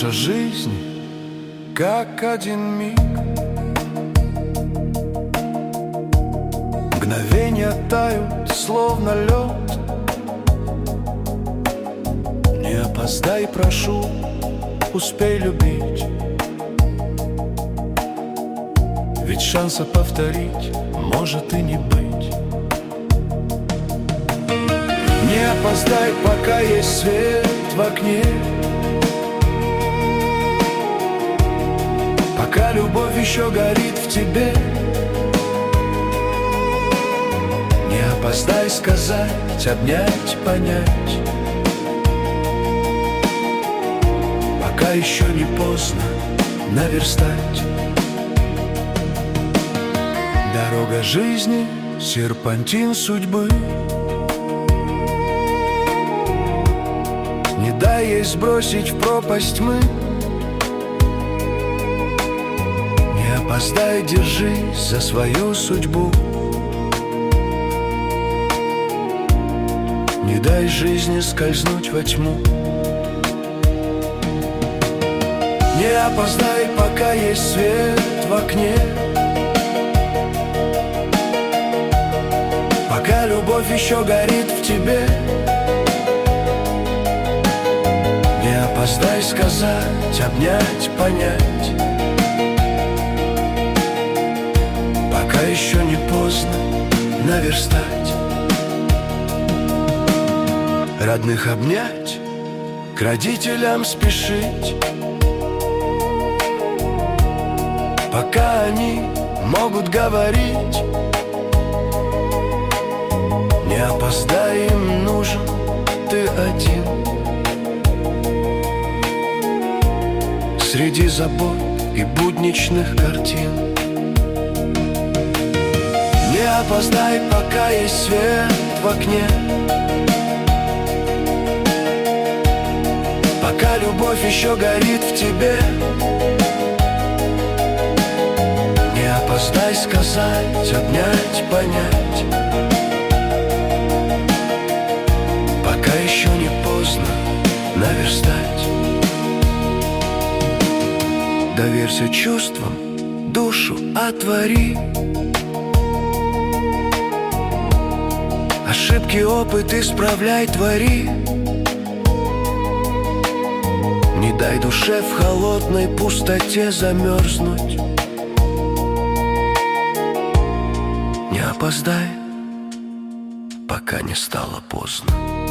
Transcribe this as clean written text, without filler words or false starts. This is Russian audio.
Наша жизнь как один миг, мгновения тают, словно лед. Не опоздай, прошу, успей любить, ведь шанса повторить может и не быть. Не опоздай, пока есть свет в окне, пока любовь еще горит в тебе. Не опоздай сказать, обнять, понять, пока еще не поздно наверстать. Дорога жизни, серпантин судьбы, не дай ей сбросить в пропасть тьмы. Не опоздай, держись за свою судьбу, не дай жизни скользнуть во тьму. Не опоздай, пока есть свет в окне, пока любовь еще горит в тебе. Не опоздай сказать, обнять, понять, пока еще не поздно наверстать. Родных обнять, к родителям спешить, пока они могут говорить. Не опоздай, им нужен ты один. Среди забот и будничных картин. Не опоздай, пока есть свет в окне, пока любовь еще горит в тебе. Не опоздай сказать, обнять, понять, пока еще не поздно наверстать. Доверься чувствам, душу отвори, ошибки, опыт исправляй, твори. Не дай душе в холодной пустоте замерзнуть. Не опоздай, пока не стало поздно.